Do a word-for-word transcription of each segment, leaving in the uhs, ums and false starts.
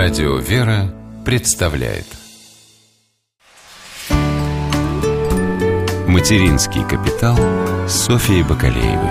Радио «Вера» представляет «Материнский капитал» с Софьей Бакалеевой.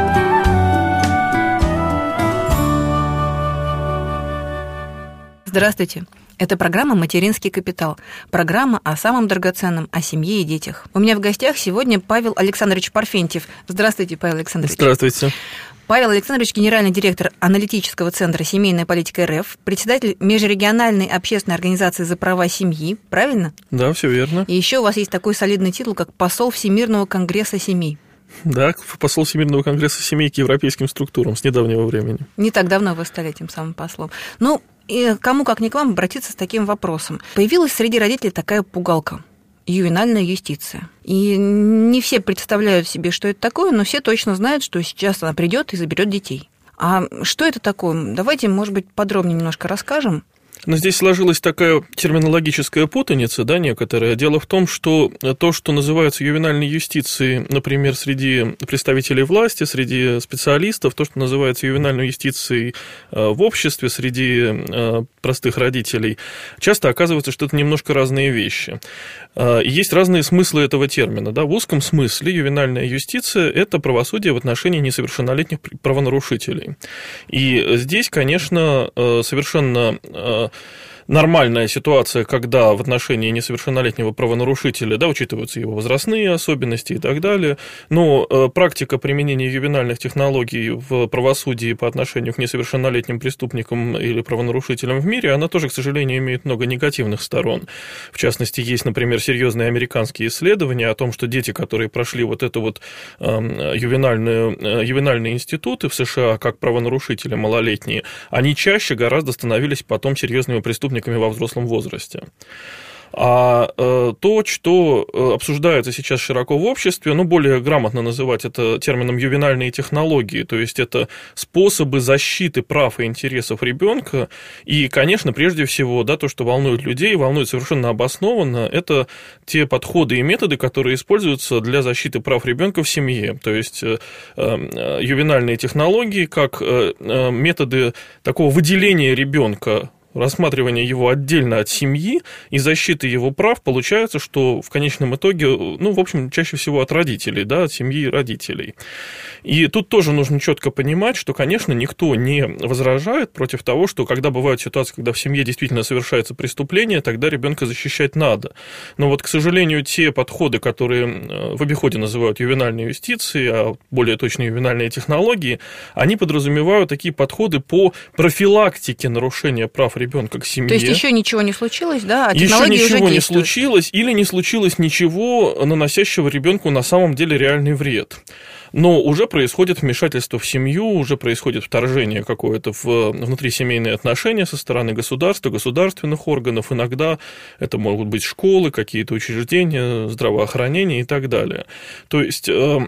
Здравствуйте. Это программа «Материнский капитал». Программа о самом драгоценном, о семье и детях. У меня в гостях сегодня Павел Александрович Парфентьев. Здравствуйте, Павел Александрович. Здравствуйте. Павел Александрович – генеральный директор аналитического центра «Семейная политика РФ», председатель межрегиональной общественной организации «За права семьи». Правильно? Да, все верно. И еще у вас есть такой солидный титул, как посол Всемирного конгресса семей. Да, посол Всемирного конгресса семей к европейским структурам с недавнего времени. Не так давно вы стали этим самым послом. Ну, и кому, как ни к вам, обратиться с таким вопросом. Появилась среди родителей такая пугалка – ювенальная юстиция. И не все представляют себе, что это такое, но все точно знают, что сейчас она придет и заберет детей. А что это такое? Давайте, может быть, подробнее немножко расскажем. Но здесь сложилась такая терминологическая путаница, да, некоторая. Дело в том, что то, что называется ювенальной юстицией, например, среди представителей власти, среди специалистов, то, что называется ювенальной юстицией в обществе, среди простых родителей, часто оказывается, что это немножко разные вещи. Есть разные смыслы этого термина. Да. В узком смысле ювенальная юстиция – это правосудие в отношении несовершеннолетних правонарушителей. И здесь, конечно, совершенно нормальная ситуация, когда в отношении несовершеннолетнего правонарушителя, да, учитываются его возрастные особенности и так далее, но э, практика применения ювенальных технологий в правосудии по отношению к несовершеннолетним преступникам или правонарушителям в мире, она тоже, к сожалению, имеет много негативных сторон. В частности, есть, например, серьезные американские исследования о том, что дети, которые прошли вот это вот э, ювенальную, э, ювенальные институты в США как правонарушители малолетние, они чаще гораздо становились потом серьезными преступниками во взрослом возрасте. А э, то, что э, обсуждается сейчас широко в обществе, ну, более грамотно называть это термином ювенальные технологии, то есть это способы защиты прав и интересов ребенка, и, конечно, прежде всего, да, то, что волнует людей, волнует совершенно обоснованно, это те подходы и методы, которые используются для защиты прав ребенка в семье, то есть э, э, ювенальные технологии как э, э, методы такого выделения ребенка, рассматривание его отдельно от семьи и защиты его прав, получается, что в конечном итоге, ну, в общем, чаще всего от родителей, да, от семьи и родителей. И тут тоже нужно четко понимать, что, конечно, никто не возражает против того, что когда бывают ситуации, когда в семье действительно совершается преступление, тогда ребенка защищать надо. Но вот, к сожалению, те подходы, которые в обиходе называют ювенальной юстицией, а более точно ювенальные технологии, они подразумевают такие подходы по профилактике нарушения прав ребенка к семье. То есть еще ничего не случилось, да? А еще ничего уже не случилось, или не случилось ничего, наносящего ребенку на самом деле реальный вред. Но уже происходит вмешательство в семью, уже происходит вторжение какое-то в внутрисемейные отношения со стороны государства, государственных органов. Иногда это могут быть школы, какие-то учреждения, здравоохранения и так далее. То есть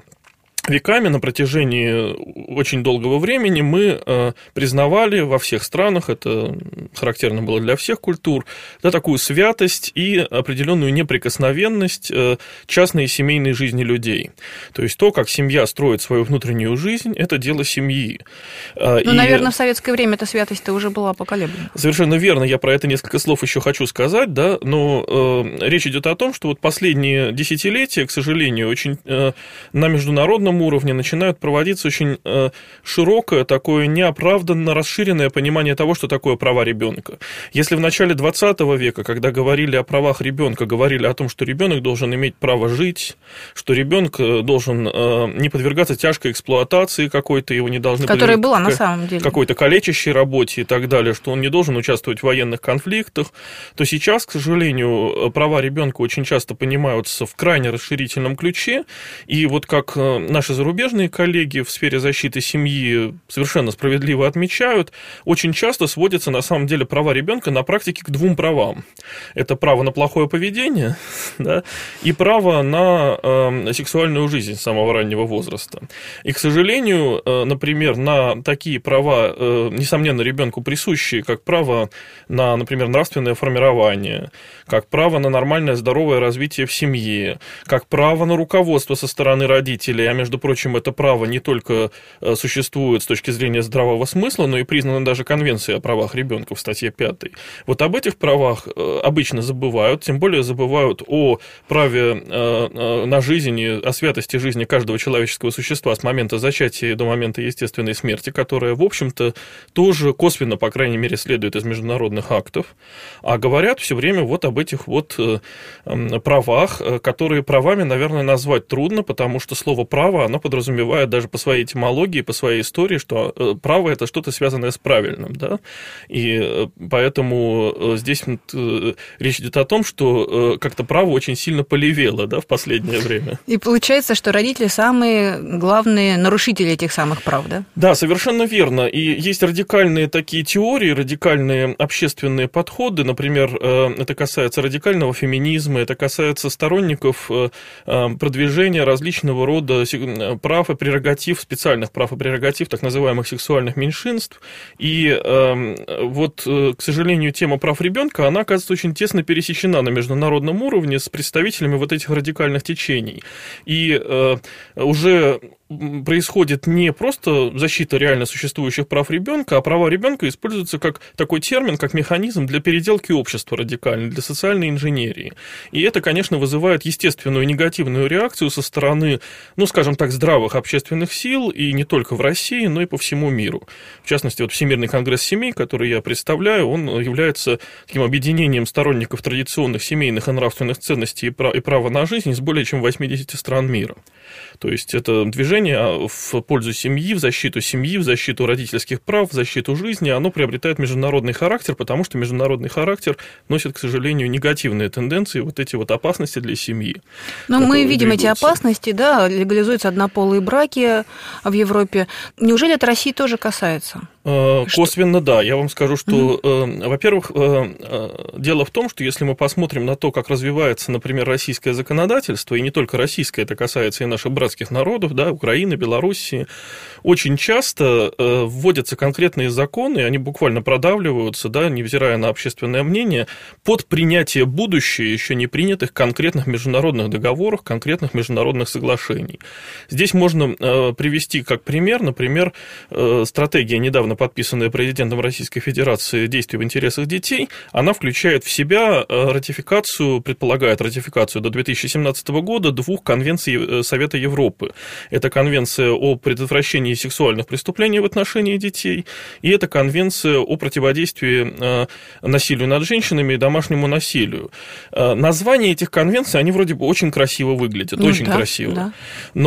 веками, на протяжении очень долгого времени мы э, признавали во всех странах, это характерно было для всех культур, да, такую святость и определенную неприкосновенность э, частной и семейной жизни людей. То есть то, как семья строит свою внутреннюю жизнь, это дело семьи. Ну, и, наверное, в советское время эта святость-то уже была поколеблена. Совершенно верно, я про это несколько слов еще хочу сказать, да, но э, речь идет о том, что вот последние десятилетия, к сожалению, очень э, на международном уровне начинают проводиться очень э, широкое, такое неоправданно расширенное понимание того, что такое права ребенка. Если в начале двадцатого века, когда говорили о правах ребенка, говорили о том, что ребенок должен иметь право жить, что ребенок должен э, не подвергаться тяжкой эксплуатации какой-то, его не должны которая была на самом деле какой-то калечащей работе и так далее, что он не должен участвовать в военных конфликтах, то сейчас, к сожалению, права ребенка очень часто понимаются в крайне расширительном ключе, и вот как наш Наши зарубежные коллеги в сфере защиты семьи совершенно справедливо отмечают, очень часто сводятся на самом деле права ребенка на практике к двум правам. Это право на плохое поведение, да, и право на э, сексуальную жизнь с самого раннего возраста. И, к сожалению, э, например, на такие права, э, несомненно, ребенку присущие, как право на, например, нравственное формирование, как право на нормальное здоровое развитие в семье, как право на руководство со стороны родителей, а между между прочим, это право не только существует с точки зрения здравого смысла, но и признано даже Конвенцией о правах ребенка в статье пятой. Вот об этих правах обычно забывают, тем более забывают о праве на жизнь и о святости жизни каждого человеческого существа с момента зачатия до момента естественной смерти, которая, в общем-то, тоже косвенно, по крайней мере, следует из международных актов. А говорят все время вот об этих вот правах, которые правами, наверное, назвать трудно, потому что слово «право», оно подразумевает даже по своей этимологии, по своей истории, что право – это что-то связанное с правильным, да, и поэтому здесь речь идет о том, что как-то право очень сильно полевело, да, в последнее время. И получается, что родители самые главные нарушители этих самых прав, да? Да, совершенно верно, и есть радикальные такие теории, радикальные общественные подходы, например, это касается радикального феминизма, это касается сторонников продвижения различного рода прав и прерогатив, специальных прав и прерогатив так называемых сексуальных меньшинств. И вот, к сожалению, тема прав ребенка, она, оказывается, очень тесно пересечена на международном уровне с представителями вот этих радикальных течений. И уже происходит не просто защита реально существующих прав ребенка, а права ребенка используются как такой термин, как механизм для переделки общества радикально, для социальной инженерии. И это, конечно, вызывает естественную негативную реакцию со стороны, ну, скажем так, здравых общественных сил, и не только в России, но и по всему миру. В частности, вот Всемирный конгресс семей, который я представляю, он является таким объединением сторонников традиционных семейных и нравственных ценностей и права на жизнь из более чем восьмидесяти стран мира. То есть это движение в пользу семьи, в защиту семьи, в защиту родительских прав, в защиту жизни, оно приобретает международный характер, потому что международный характер носит, к сожалению, негативные тенденции, вот эти вот опасности для семьи. Но мы видим двигаются. Эти опасности, да, легализуются однополые браки в Европе. Неужели это России тоже касается? Косвенно, да. Я вам скажу, что, mm-hmm. во-первых, дело в том, что если мы посмотрим на то, как развивается, например, российское законодательство, и не только российское, это касается и наших братских народов, да, Украины, Белоруссии, очень часто вводятся конкретные законы, они буквально продавливаются, да, невзирая на общественное мнение, под принятие будущее еще не принятых конкретных международных договоров, конкретных международных соглашений. Здесь можно привести как пример, например, стратегия, недавно подписанная президентом Российской Федерации «Действия в интересах детей», она включает в себя ратификацию, предполагает ратификацию до две тысячи семнадцатого года двух конвенций Совета Европы. Это конвенция о предотвращении сексуальных преступлений в отношении детей, и это конвенция о противодействии насилию над женщинами и домашнему насилию. Названия этих конвенций, они вроде бы очень красиво выглядят, ну, очень да, красиво. Да.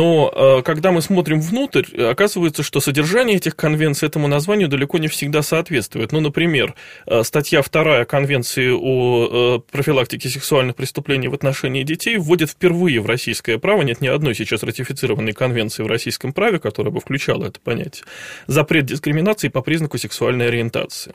Но когда мы смотрим внутрь, оказывается, что содержание этих конвенций этому названию далеко не всегда соответствует. Ну, например, статья вторая Конвенции о профилактике сексуальных преступлений в отношении детей вводит впервые в российское право, нет ни одной сейчас ратифицированной конвенции в российском праве, которая бы включала это понятие, запрет дискриминации по признаку сексуальной ориентации.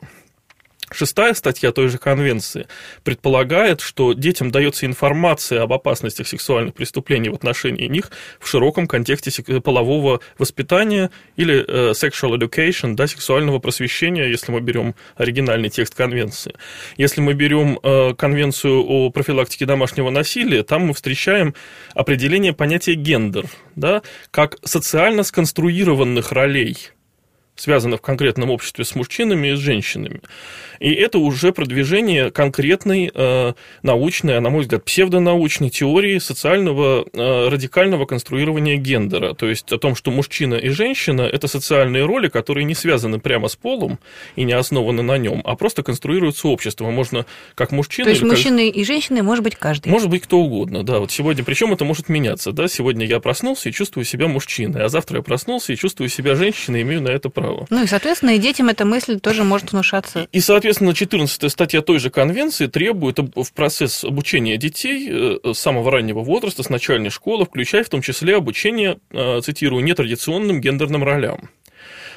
Шестая статья той же конвенции предполагает, что детям дается информация об опасностях сексуальных преступлений в отношении них в широком контексте полового воспитания или sexual education, да, сексуального просвещения, если мы берем оригинальный текст конвенции. Если мы берем конвенцию о профилактике домашнего насилия, там мы встречаем определение понятия гендер, да, как социально сконструированных ролей, связано в конкретном обществе с мужчинами и с женщинами. И это уже продвижение конкретной э, научной, а на мой взгляд, псевдонаучной теории социального э, радикального конструирования гендера. То есть о том, что мужчина и женщина – это социальные роли, которые не связаны прямо с полом и не основаны на нем, а просто конструируются обществом. Можно как мужчина... То есть или мужчины как... и женщины может быть каждый? Может быть кто угодно, да. Вот сегодня, причем это может меняться, да. Сегодня я проснулся и чувствую себя мужчиной, а завтра я проснулся и чувствую себя женщиной, имею на это право. Ну и, соответственно, и детям эта мысль тоже может внушаться. И, соответственно, четырнадцатая статья той же конвенции требует в процесс обучения детей с самого раннего возраста, с начальной школы, включая в том числе обучение, цитирую, нетрадиционным гендерным ролям.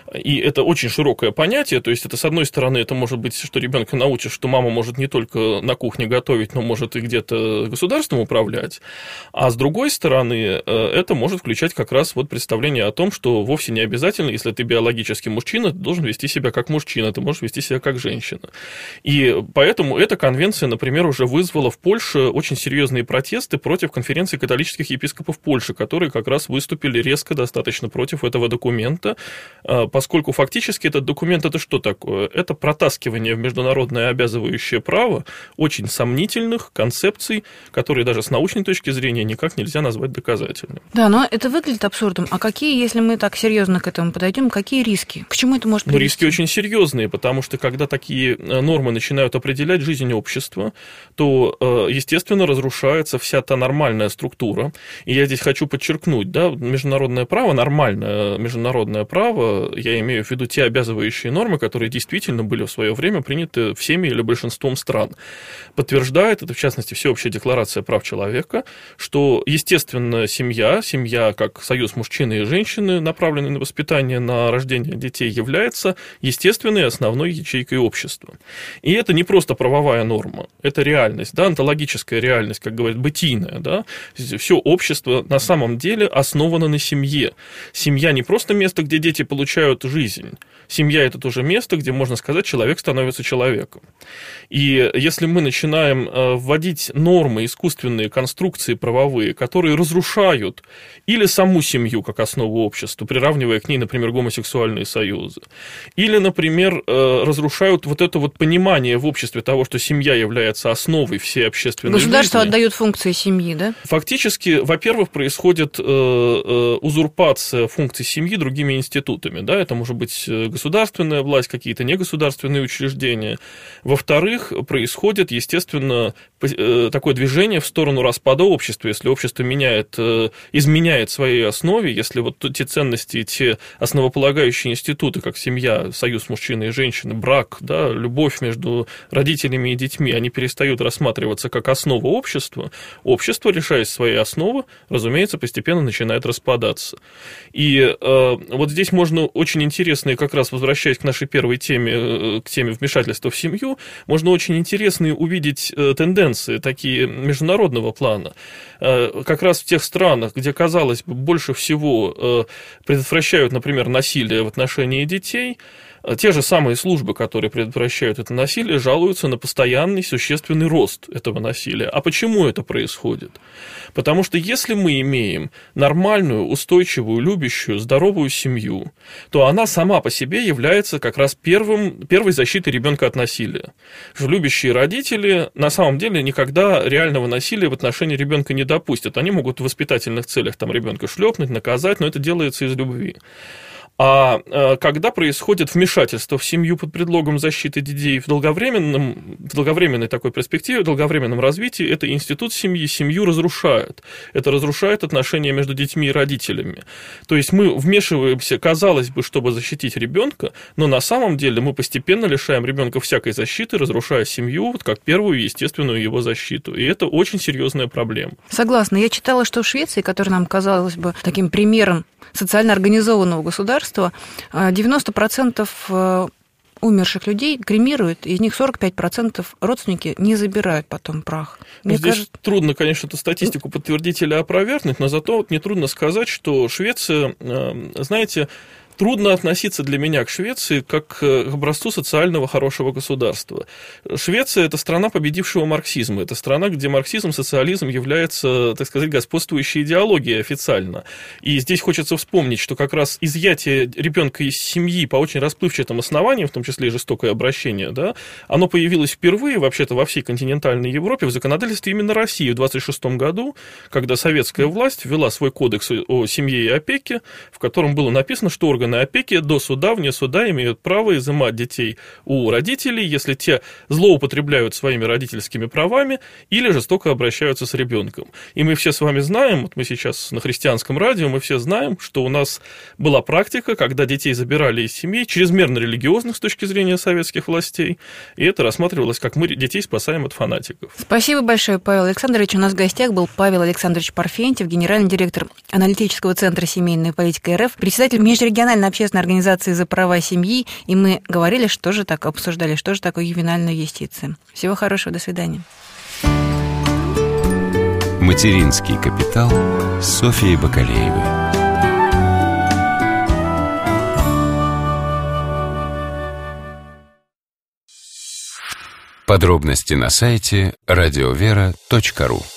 И это очень широкое понятие, то есть это, с одной стороны, это может быть, что ребенка научишь, что мама может не только на кухне готовить, но может и где-то государством управлять, а с другой стороны, это может включать как раз вот представление о том, что вовсе не обязательно, если ты биологический мужчина, ты должен вести себя как мужчина, ты можешь вести себя как женщина. И поэтому эта конвенция, например, уже вызвала в Польше очень серьезные протесты против конференции католических епископов Польши, которые как раз выступили резко достаточно против этого документа, поскольку фактически этот документ – это что такое? Это протаскивание в международное обязывающее право очень сомнительных концепций, которые даже с научной точки зрения никак нельзя назвать доказательными. Да, но это выглядит абсурдом. А какие, если мы так серьезно к этому подойдем, какие риски? К чему это может привести? Ну, риски очень серьезные, потому что когда такие нормы начинают определять жизнь общества, то, естественно, разрушается вся та нормальная структура. И я здесь хочу подчеркнуть, да, международное право, нормальное международное право, я имею в виду те обязывающие нормы, которые действительно были в свое время приняты всеми или большинством стран, подтверждает, это в частности Всеобщая декларация прав человека, что, естественно, семья, семья как союз мужчины и женщины, направленный на воспитание, на рождение детей, является естественной основной ячейкой общества. И это не просто правовая норма, это реальность, да, онтологическая реальность, как говорят, бытийная, да. Все общество на самом деле основано на семье. Семья не просто место, где дети получают жизнь. Семья – это тоже место, где, можно сказать, человек становится человеком. И если мы начинаем вводить нормы, искусственные конструкции правовые, которые разрушают или саму семью как основу общества, приравнивая к ней, например, гомосексуальные союзы, или, например, разрушают вот это вот понимание в обществе того, что семья является основой всей общественной жизни. Государство отдает функции семьи, да? Фактически, во-первых, происходит узурпация функций семьи другими институтами, да, это может быть государственная власть, какие-то негосударственные учреждения. Во-вторых, происходит, естественно, такое движение в сторону распада общества, если общество меняет, изменяет своей основе, если вот те ценности, те основополагающие институты, как семья, союз мужчины и женщины, брак, да, любовь между родителями и детьми, они перестают рассматриваться как основа общества, общество, лишаясь своей основы, разумеется, постепенно начинает распадаться. И э, вот здесь можно очень интересно, и как раз возвращаясь к нашей первой теме, к теме вмешательства в семью, можно очень интересные увидеть тенденции, такие международного плана. Как раз в тех странах, где, казалось бы, больше всего предотвращают, например, насилие в отношении детей, те же самые службы, которые предотвращают это насилие, жалуются на постоянный существенный рост этого насилия. А почему это происходит? Потому что если мы имеем нормальную, устойчивую, любящую, здоровую семью, то она сама по себе является как раз первым, первой защитой ребенка от насилия. Любящие родители на самом деле никогда реального насилия в отношении ребенка не допустят. Они могут в воспитательных целях там ребенка шлепнуть, наказать, но это делается из любви. А когда происходит вмешательство в семью под предлогом защиты детей в долговременном, в долговременной такой перспективе, в долговременном развитии, это институт семьи, семью разрушает. Это разрушает отношения между детьми и родителями. То есть мы вмешиваемся, казалось бы, чтобы защитить ребенка, но на самом деле мы постепенно лишаем ребенка всякой защиты, разрушая семью вот как первую естественную его защиту. И это очень серьезная проблема. Согласна. Я читала, что в Швеции, которая нам казалась бы таким примером социально организованного государства, девяносто процентов умерших людей кремируют, из них сорок пять процентов родственники не забирают потом прах. Мне Здесь кажется... трудно, конечно, эту статистику подтвердить или опровергнуть, но зато вот нетрудно сказать, что Швеция, знаете, трудно относиться для меня к Швеции как к образцу социального хорошего государства. Швеция – это страна победившего марксизма. Это страна, где марксизм, социализм является, так сказать, господствующей идеологией официально. И здесь хочется вспомнить, что как раз изъятие ребенка из семьи по очень расплывчатым основаниям, в том числе и жестокое обращение, да, оно появилось впервые вообще-то во всей континентальной Европе в законодательстве именно России в двадцать шестом году, когда советская власть ввела свой кодекс о семье и опеке, в котором было написано, что органы опеки до суда, вне суда имеют право изымать детей у родителей, если те злоупотребляют своими родительскими правами или жестоко обращаются с ребенком. И мы все с вами знаем, вот мы сейчас на христианском радио, мы все знаем, что у нас была практика, когда детей забирали из семей, чрезмерно религиозных с точки зрения советских властей, и это рассматривалось, как мы детей спасаем от фанатиков. Спасибо большое, Павел Александрович. У нас в гостях был Павел Александрович Парфентьев, генеральный директор аналитического центра «Семейная политика РФ», председатель межрегионального Национальной общественной организации за права семьи, и мы говорили, что же так, обсуждали, что же такое ювенальная юстиция. Всего хорошего, до свидания. Материнский капитал с Софьей Бакалеевой. Подробности на сайте радиовера точка ру.